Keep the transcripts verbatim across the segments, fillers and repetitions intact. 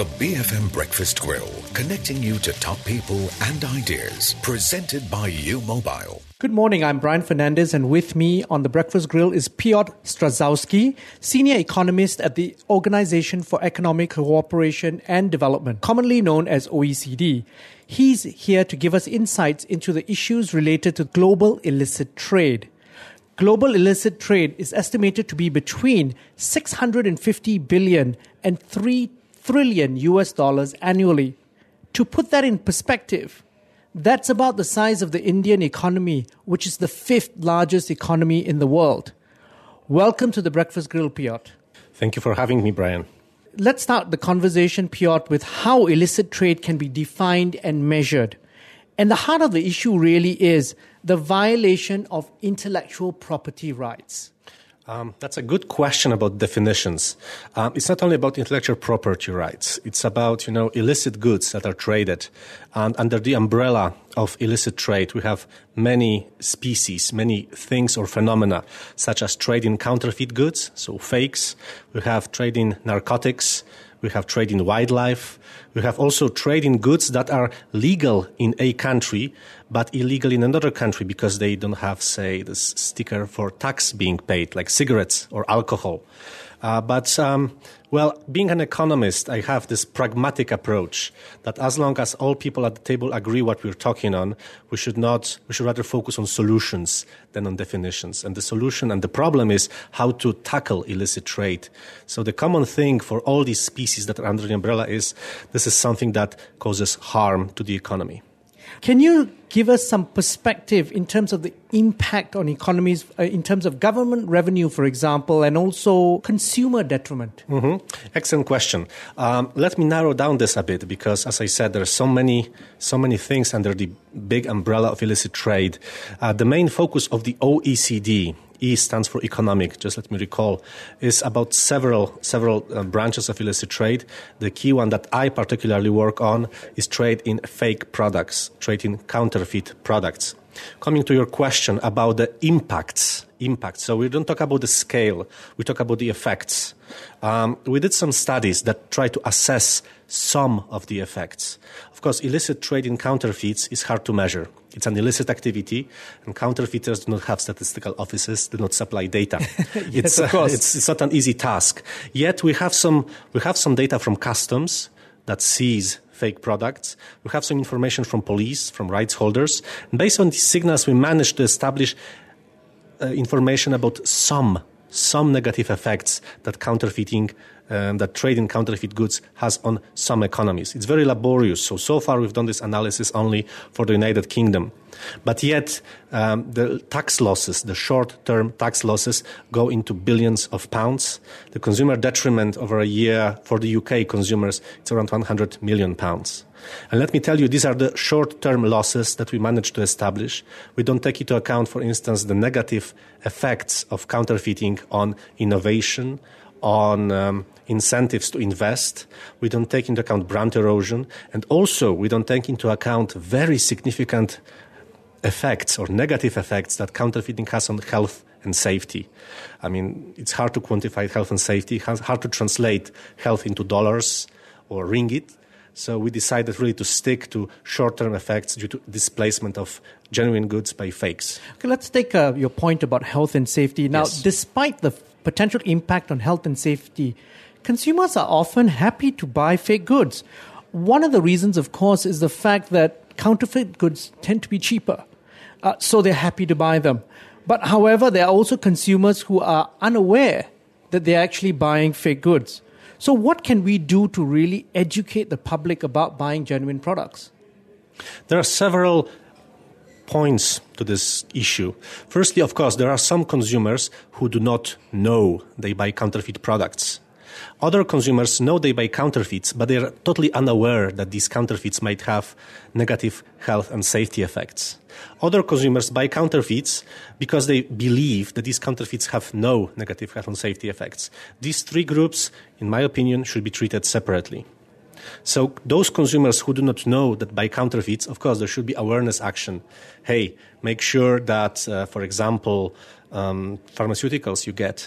The B F M Breakfast Grill, connecting you to top people and ideas. Presented by U Mobile. Good morning, I'm Brian Fernandez, and with me on the Breakfast Grill is Piotr Strzeżowski, Senior Economist at the Organization for Economic Cooperation and Development, commonly known as O E C D. He's here to give us insights into the issues related to global illicit trade. Global illicit trade is estimated to be between six hundred fifty billion and three trillion U S dollars annually. To put that in perspective, that's about the size of the Indian economy, which is the fifth largest economy in the world. Welcome to the Breakfast Grill, Piotr. Thank you for having me, Brian. Let's start the conversation, Piotr, with how illicit trade can be defined and measured. And the heart of the issue really is the violation of intellectual property rights. Um, that's a good question about definitions. Um, it's not only about intellectual property rights. It's about, you know, illicit goods that are traded. And under the umbrella of illicit trade, we have many species, many things or phenomena, such as trade in counterfeit goods, so fakes. We have trade in narcotics. We have trade in wildlife. We have also trade in goods that are legal in a country, but illegal in another country because they don't have, say, this sticker for tax being paid, like cigarettes or alcohol. Uh, but, um, well, being an economist, I have this pragmatic approach that as long as all people at the table agree what we're talking on, we should not, we should rather focus on solutions than on definitions. And the solution and the problem is how to tackle illicit trade. So the common thing for all these species that are under the umbrella is this is something that causes harm to the economy. Can you give us some perspective in terms of the impact on economies, uh, in terms of government revenue, for example, and also consumer detriment? Mm-hmm. Excellent question. Um, let me narrow down this a bit because, as I said, there are so many, so many things under the big umbrella of illicit trade. Uh, the main focus of the O E C D, E stands for economic, just let me recall, is about several several uh, branches of illicit trade. The key one that I particularly work on is trade in fake products, trade in counterfeit products. Coming to your question about the impacts, impacts. So we don't talk about the scale, we talk about the effects. Um, we did some studies that try to assess some of the effects. Of course, illicit trade in counterfeits is hard to measure. It's an illicit activity, and counterfeiters do not have statistical offices, do not supply data. yes, it's, of course. Uh, it's, it's not an easy task. Yet we have some we have some data from customs that seize fake products. We have some information from police, from rights holders. And based on these signals, we managed to establish uh, information about some some negative effects that counterfeiting, um, that trade in counterfeit goods has on some economies. It's very laborious. So, so far we've done this analysis only for the United Kingdom. But yet, um, the tax losses, the short-term tax losses go into billions of pounds. The consumer detriment over a year for the U K consumers, it's around one hundred million pounds. And let me tell you, these are the short-term losses that we managed to establish. We don't take into account, for instance, the negative effects of counterfeiting on innovation, on um, incentives to invest. We don't take into account brand erosion. And also, we don't take into account very significant effects or negative effects that counterfeiting has on health and safety. I mean, it's hard to quantify health and safety, it's hard to translate health into dollars or ringgit. So we decided really to stick to short-term effects due to displacement of genuine goods by fakes. Okay, let's take uh, your point about health and safety. Now, yes. Despite the potential impact on health and safety, consumers are often happy to buy fake goods. One of the reasons, of course, is the fact that counterfeit goods tend to be cheaper. Uh, so they're happy to buy them. But however, there are also consumers who are unaware that they're actually buying fake goods. So what can we do to really educate the public about buying genuine products? There are several points to this issue. Firstly, of course, there are some consumers who do not know they buy counterfeit products. Other consumers know they buy counterfeits, but they are totally unaware that these counterfeits might have negative health and safety effects. Other consumers buy counterfeits because they believe that these counterfeits have no negative health and safety effects. These three groups, in my opinion, should be treated separately. So those consumers who do not know that by counterfeits, of course, there should be awareness action. Hey, make sure that, uh, for example, um, pharmaceuticals you get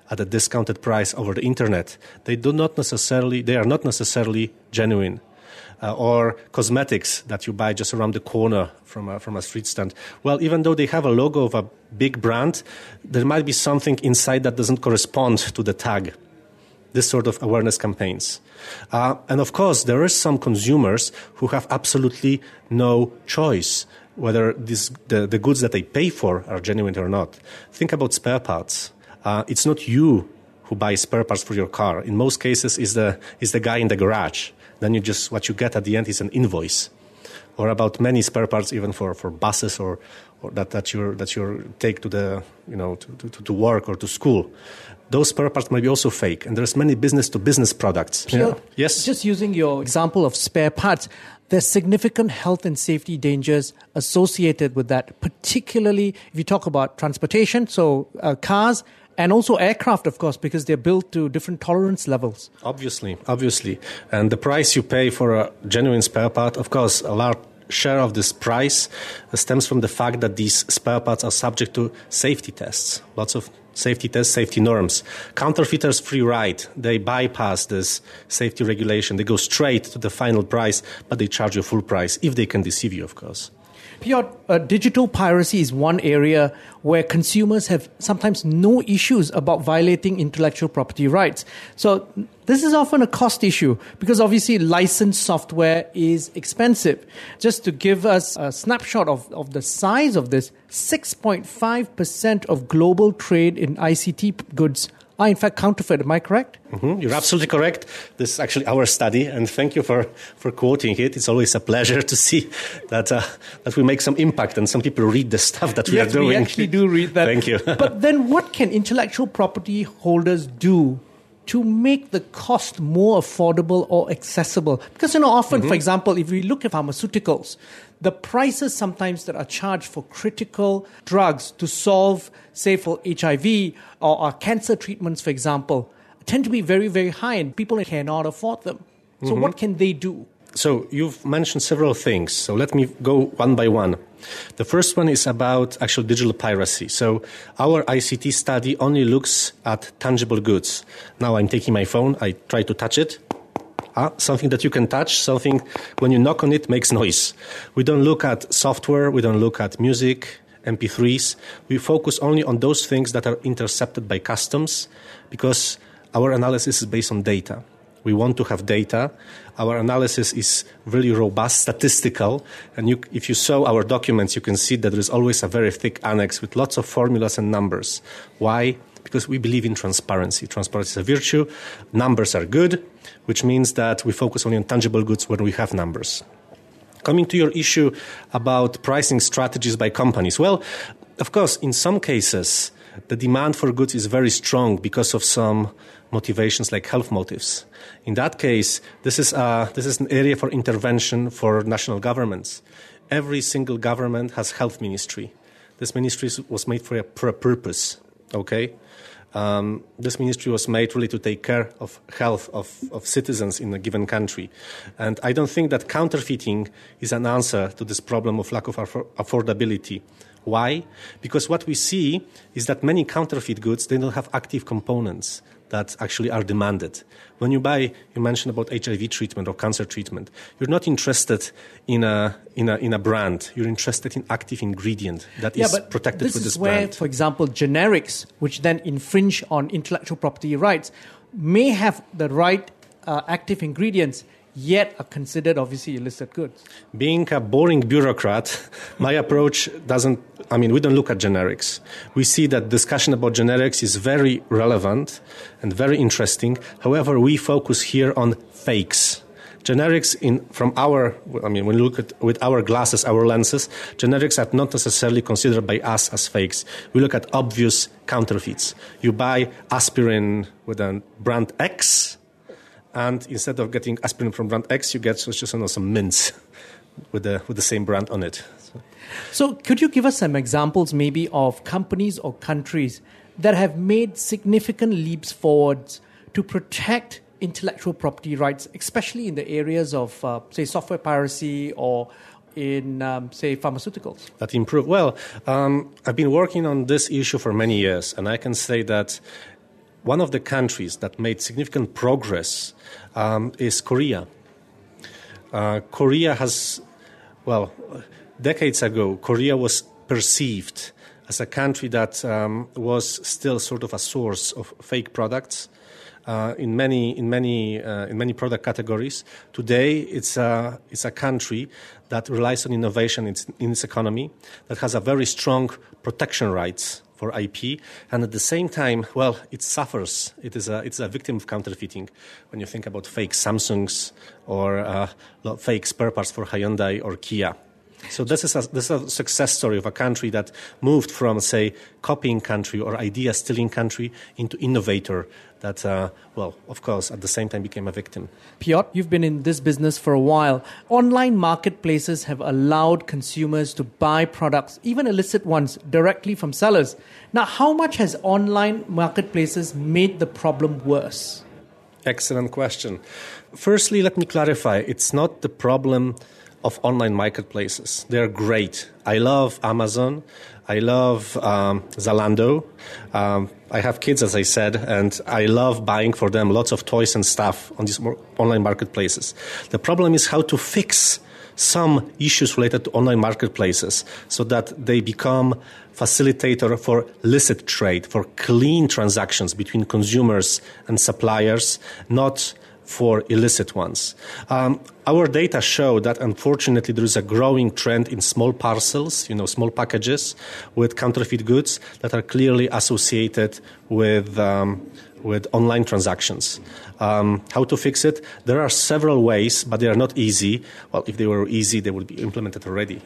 at a discounted price over the internet, they do not necessarily, they are not necessarily genuine. Uh, or cosmetics that you buy just around the corner from a, from a street stand. Well, even though they have a logo of a big brand, there might be something inside that doesn't correspond to the tag. This sort of awareness campaigns. Uh, and of course, there are some consumers who have absolutely no choice whether this, the, the goods that they pay for are genuine or not. Think about spare parts. Uh, it's not you who buy spare parts for your car. In most cases, is the is the guy in the garage. Then you just, what you get at the end is an invoice. Or about many spare parts, even for, for buses or, or that, that you that you take to the, you know, to, to, to work or to school. Those spare parts might be also fake. And there's many business to business products. Pierre, yeah. Yes. Just using your example of spare parts, there's significant health and safety dangers associated with that, particularly if you talk about transportation, so uh, cars, and also aircraft, of course, because they're built to different tolerance levels. Obviously, obviously. And the price you pay for a genuine spare part, of course, a large share of this price stems from the fact that these spare parts are subject to safety tests. Lots of safety tests, safety norms. Counterfeiters free ride. They bypass this safety regulation. They go straight to the final price, but they charge you full price, if they can deceive you, of course. Piotr, uh, digital piracy is one area where consumers have sometimes no issues about violating intellectual property rights. So this is often a cost issue because obviously licensed software is expensive. Just to give us a snapshot of, of the size of this, six point five percent of global trade in I C T goods are in fact counterfeit. Am I correct? Mm-hmm. You're absolutely correct. This is actually our study, and thank you for, for quoting it. It's always a pleasure to see that uh, that we make some impact and some people read the stuff that we yes, are doing. We actually do read that. Thank you. But then what can intellectual property holders do to make the cost more affordable or accessible? Because, you know, often, mm-hmm. for example, if we look at pharmaceuticals, the prices sometimes that are charged for critical drugs to solve, say, for H I V or, or cancer treatments, for example, tend to be very, very high and people cannot afford them. So mm-hmm. what can they do? So you've mentioned several things. So let me go one by one. The first one is about actual digital piracy. So our I C T study only looks at tangible goods. Now I'm taking my phone. I try to touch it. Ah, something that you can touch, something when you knock on it makes noise. We don't look at software. We don't look at music, M P threes. We focus only on those things that are intercepted by customs because our analysis is based on data. We want to have data. Our analysis is really robust, statistical. And you, if you saw our documents, you can see that there is always a very thick annex with lots of formulas and numbers. Why? Because we believe in transparency. Transparency is a virtue. Numbers are good, which means that we focus only on tangible goods when we have numbers. Coming to your issue about pricing strategies by companies. Well, of course, in some cases, the demand for goods is very strong because of some motivations like health motives. In that case, this is, a, this is an area for intervention for national governments. Every single government has health ministry. This ministry was made for a, for a purpose, okay? Um, this ministry was made really to take care of health of, of citizens in a given country. And I don't think that counterfeiting is an answer to this problem of lack of affor- affordability. Why? Because what we see is that many counterfeit goods, they don't have active components that actually are demanded. When you buy, you mentioned about H I V treatment or cancer treatment, you're not interested in a in a in a brand. You're interested in active ingredient that yeah, is but protected this with is this where, brand. For example, generics, which then infringe on intellectual property rights, may have the right uh, active ingredients, yet are considered obviously illicit goods. Being a boring bureaucrat, my approach doesn't, I mean, we don't look at generics. We see that discussion about generics is very relevant and very interesting. However, we focus here on fakes. Generics, in from our, I mean, when you look at with our glasses, our lenses, generics are not necessarily considered by us as fakes. We look at obvious counterfeits. You buy aspirin with a brand X, and instead of getting aspirin from brand X, you get just you know, some mints with the with the same brand on it. So. so could you give us some examples maybe of companies or countries that have made significant leaps forwards to protect intellectual property rights, especially in the areas of, uh, say, software piracy or in, um, say, pharmaceuticals? That improve? Well, um, I've been working on this issue for many years, and I can say that One of the countries that made significant progress um, is Korea. Uh, Korea has, well, decades ago, Korea was perceived as a country that um, was still sort of a source of fake products uh, in many in many uh, in many product categories. Today, it's a it's a country that relies on innovation in its, in its economy, that has a very strong protection rights for I P, and at the same time, well, it suffers. It is a it's a victim of counterfeiting. When you think about fake Samsungs or uh, fake spare parts for Hyundai or Kia. So this is, a, this is a success story of a country that moved from, say, copying country or idea-stealing country into innovator that, uh, well, of course, at the same time became a victim. Piotr, you've been in this business for a while. Online marketplaces have allowed consumers to buy products, even illicit ones, directly from sellers. Now, how much has online marketplaces made the problem worse? Excellent question. Firstly, let me clarify. It's not the problem of online marketplaces. They're great. I love Amazon. I love um, Zalando. Um, I have kids, as I said, and I love buying for them lots of toys and stuff on these online marketplaces. The problem is how to fix some issues related to online marketplaces so that they become facilitator for licit trade, for clean transactions between consumers and suppliers, not for illicit ones. Um, our data show that unfortunately there is a growing trend in small parcels, you know, small packages with counterfeit goods that are clearly associated with um, with online transactions. Um, how to fix it? There are several ways, but they are not easy. Well, if they were easy, they would be implemented already.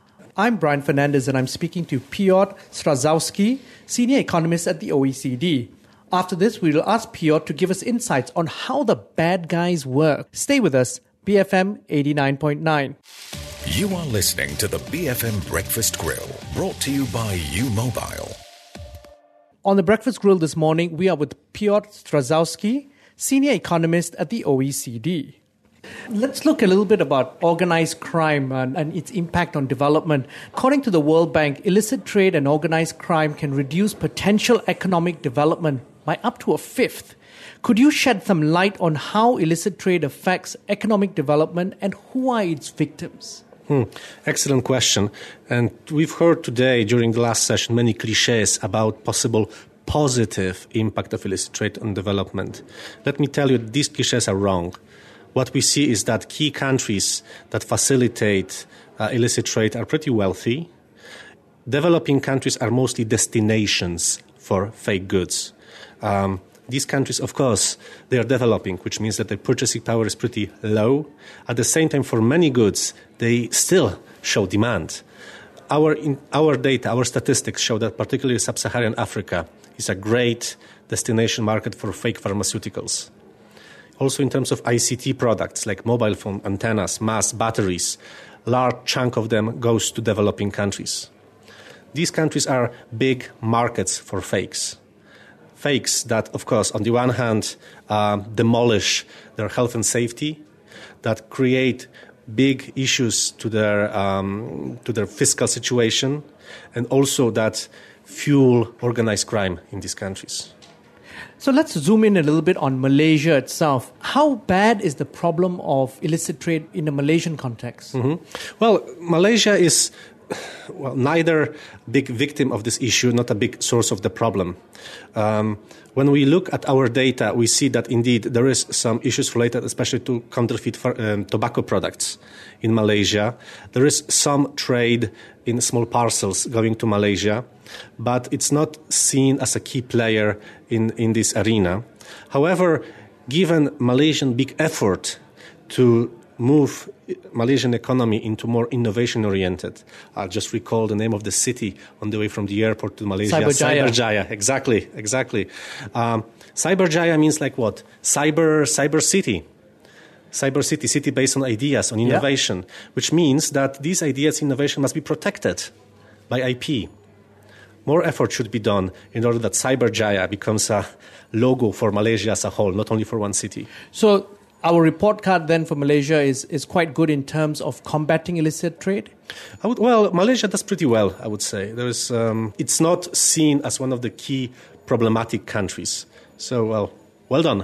I'm Brian Fernandez, and I'm speaking to Piotr Strazowski, Senior Economist at the O E C D. After this, we will ask Piotr to give us insights on how the bad guys work. Stay with us, B F M eighty-nine point nine. You are listening to the B F M Breakfast Grill, brought to you by U Mobile. On the Breakfast Grill this morning, we are with Piotr Strazowski, Senior Economist at the O E C D. Let's look a little bit about organized crime and, and its impact on development. According to the World Bank, illicit trade and organized crime can reduce potential economic development by up to a fifth. Could you shed some light on how illicit trade affects economic development and who are its victims? Hmm. Excellent question. And we've heard today during the last session many cliches about possible positive impact of illicit trade on development. Let me tell you, these cliches are wrong. What we see is that key countries that facilitate uh, illicit trade are pretty wealthy. Developing countries are mostly destinations for fake goods. Um, these countries, of course, they are developing, which means that their purchasing power is pretty low. At the same time, for many goods, they still show demand. Our, in, our data, our statistics show that particularly sub-Saharan Africa is a great destination market for fake pharmaceuticals. Also in terms of I C T products like mobile phone antennas, masts, batteries, a large chunk of them goes to developing countries. These countries are big markets for fakes. Fakes that, of course, on the one hand, uh, demolish their health and safety, that create big issues to their um, to their fiscal situation, and also that fuel organized crime in these countries. So let's zoom in a little bit on Malaysia itself. How bad is the problem of illicit trade in a Malaysian context? Mm-hmm. Well, Malaysia is well, neither a big victim of this issue, not a big source of the problem. Um, when we look at our data, we see that indeed there is some issues related especially to counterfeit um, tobacco products in Malaysia. There is some trade in small parcels going to Malaysia, but it's not seen as a key player in, in this arena. However, given Malaysian big effort to move Malaysian economy into more innovation-oriented. I'll just recall the name of the city on the way from the airport to Malaysia. Cyberjaya. Cyberjaya, exactly, exactly. Um, Cyberjaya means like what? Cyber, cyber city. Cyber city, city based on ideas, on innovation, yeah. Which means that these ideas, innovation must be protected by I P. More effort should be done in order that Cyberjaya becomes a logo for Malaysia as a whole, not only for one city. So our report card then for Malaysia is, is quite good in terms of combating illicit trade? I would, well, Malaysia does pretty well, I would say. There is, um, it's not seen as one of the key problematic countries So, well, well done.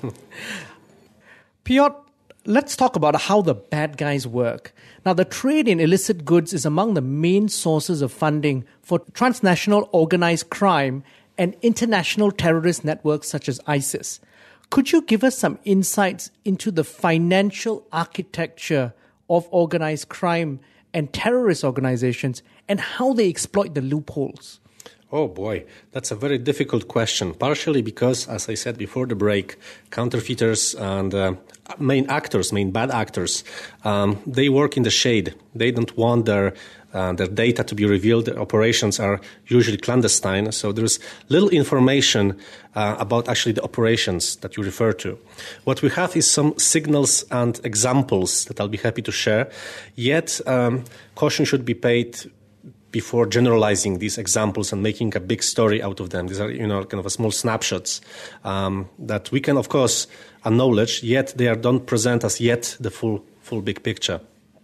Piotr, let's talk about how the bad guys work. Now, the trade in illicit goods is among the main sources of funding for transnational organized crime and international terrorist networks such as ISIS. Could you give us some insights into the financial architecture of organized crime and terrorist organizations and how they exploit the loopholes? Oh boy, that's a very difficult question, partially because, as I said before the break, counterfeiters and uh, main actors, main bad actors, um, they work in the shade. They don't want their uh, their data to be revealed. Their operations are usually clandestine, so there's little information uh, about actually the operations that you refer to. What we have is some signals and examples that I'll be happy to share, yet um, caution should be paid before generalizing these examples and making a big story out of them. These are, you know, kind of a small snapshots um, that we can, of course, acknowledge, yet they are, don't present us yet the full, full big picture.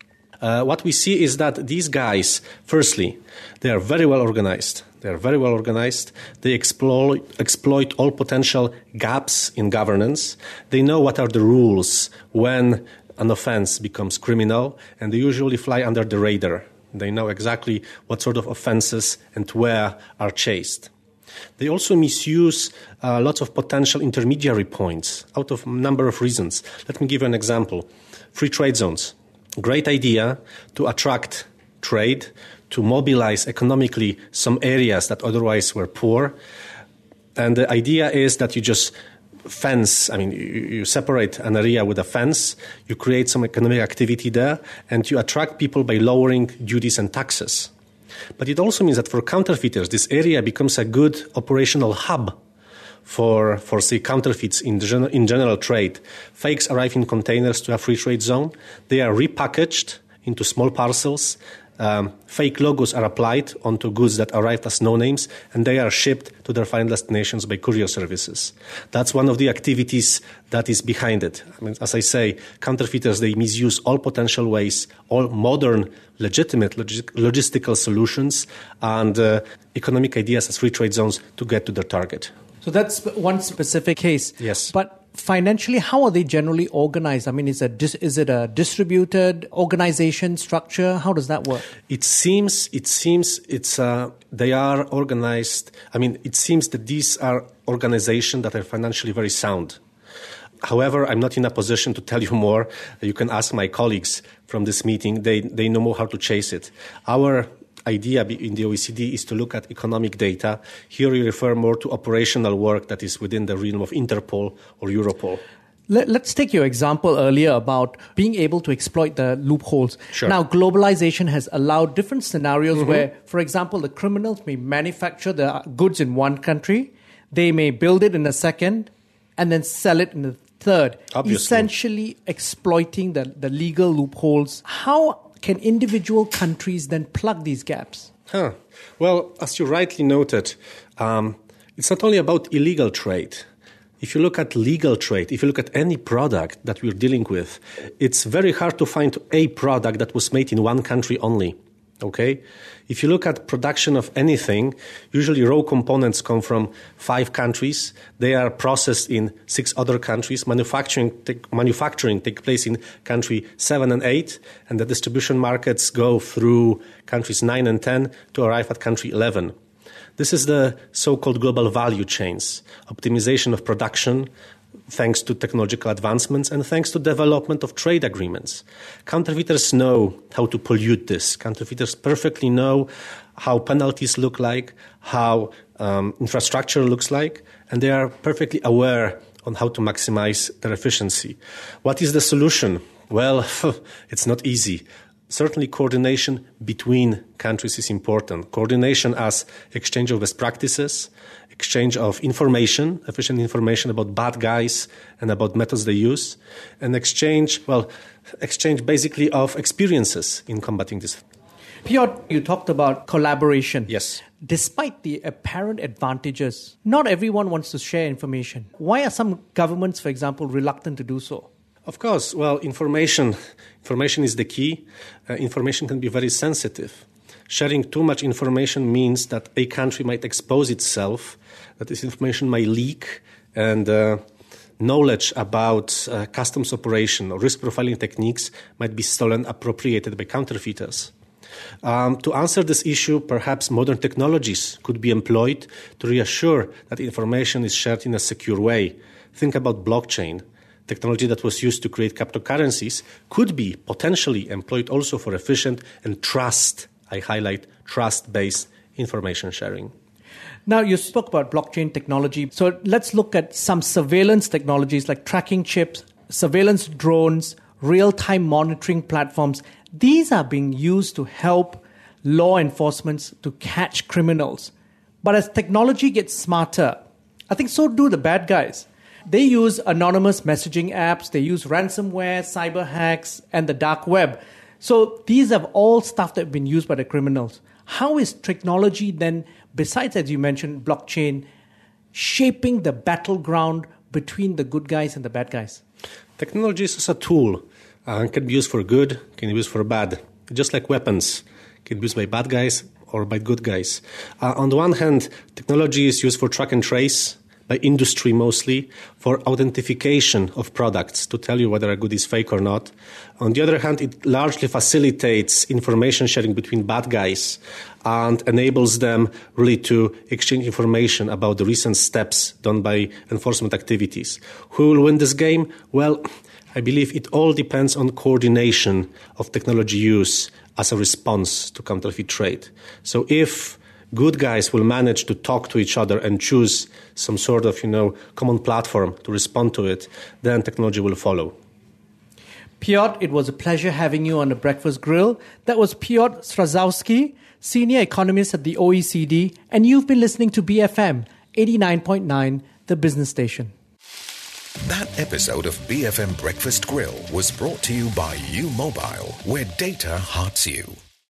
Uh, what we see is that these guys, firstly, they are very well organized. They are very well organized. They exploit, exploit all potential gaps in governance. They know what are the rules when an offense becomes criminal, and they usually fly under the radar. They know exactly what sort of offenses and where are chased. They also misuse uh, lots of potential intermediary points out of a number of reasons. Let me give you an example. Free trade zones. Great idea to attract trade, to mobilize economically some areas that otherwise were poor. And the idea is that you just fence, I mean, you, you separate an area with a fence, you create some economic activity there, and you attract people by lowering duties and taxes. But it also means that for counterfeiters, this area becomes a good operational hub for, for say, counterfeits in, gen- in general trade. Fakes arrive in containers to a free trade zone. They are repackaged into small parcels. Um, fake logos are applied onto goods that arrived as no-names, and they are shipped to their final destinations by courier services. That's one of the activities that is behind it. I mean, as I say, counterfeiters, they misuse all potential ways, all modern, legitimate log- logistical solutions and uh, economic ideas as free trade zones to get to their target. So that's one specific case. Yes. But financially, how are they generally organized? I mean, is, a dis- is it a distributed organization structure? How does that work? It seems, it seems it's, uh, they are organized. I mean, it seems that these are organizations that are financially very sound. However, I'm not in a position to tell you more. You can ask my colleagues from this meeting. They, they know more how to chase it. Our idea in the O E C D is to look at economic data. Here we refer more to operational work that is within the realm of Interpol or Europol. Let, let's take your example earlier about being able to exploit the loopholes. Sure. Now, globalization has allowed different scenarios Mm-hmm. where, for example, the criminals may manufacture the goods in one country, they may build it in a second, and then sell it in a third, Obviously. essentially exploiting the, the legal loopholes. How can individual countries then plug these gaps? Huh. Well, as you rightly noted, um, it's not only about illegal trade. If you look at legal trade, if you look at any product that we're dealing with, it's very hard to find a product that was made in one country only. Okay? If you look at production of anything, usually raw components come from five countries. They are processed in six other countries. Manufacturing take, manufacturing take place in country seven and eight, and the distribution markets go through countries nine and ten to arrive at country eleven. This is the so-called global value chains, optimization of production, thanks to technological advancements and thanks to development of trade agreements. Counterfeiters know how to pollute this. Counterfeiters perfectly know how penalties look like, how um, infrastructure looks like, and they are perfectly aware on how to maximize their efficiency. What is the solution? Well, it's not easy. Certainly coordination between countries is important. Coordination as exchange of best practices, exchange of information, efficient information about bad guys and about methods they use, and exchange, well, exchange basically of experiences in combating this. Piotr, you talked about collaboration. Yes. Despite the apparent advantages, not everyone wants to share information. Why are some governments, for example, reluctant to do so? Of course, well, information, information is the key. Uh, information can be very sensitive. Sharing too much information means that a country might expose itself, that this information might leak, and uh, knowledge about uh, customs operation or risk profiling techniques might be stolen, appropriated by counterfeiters. Um, to answer this issue, perhaps modern technologies could be employed to reassure that information is shared in a secure way. Think about blockchain. Technology that was used to create cryptocurrencies could be potentially employed also for efficient and trust, I highlight, trust-based information sharing. Now, you spoke about blockchain technology. So let's look at some surveillance technologies like tracking chips, surveillance drones, real-time monitoring platforms. These are being used to help law enforcement to catch criminals. But as technology gets smarter, I think so do the bad guys. They use anonymous messaging apps, they use ransomware, cyber hacks, and the dark web. So these are all stuff that have been used by the criminals. How is technology then, besides, as you mentioned, blockchain, shaping the battleground between the good guys and the bad guys? Technology is a tool. Uh, can be used for good, can be used for bad. Just like weapons, can be used by bad guys or by good guys. Uh, on the one hand, technology is used for track and trace, by industry mostly, for authentication of products to tell you whether a good is fake or not. On the other hand, it largely facilitates information sharing between bad guys and enables them really to exchange information about the recent steps done by enforcement activities. Who will win this game? Well, I believe it all depends on coordination of technology use as a response to counterfeit trade. So if good guys will manage to talk to each other and choose some sort of, you know, common platform to respond to it, then technology will follow. Piotr, it was a pleasure having you on the Breakfast Grill. That was Piotr Strazowski, Senior Economist at the O E C D, and you've been listening to B F M eighty-nine point nine, the business station. That episode of B F M Breakfast Grill was brought to you by U Mobile, where data hearts you.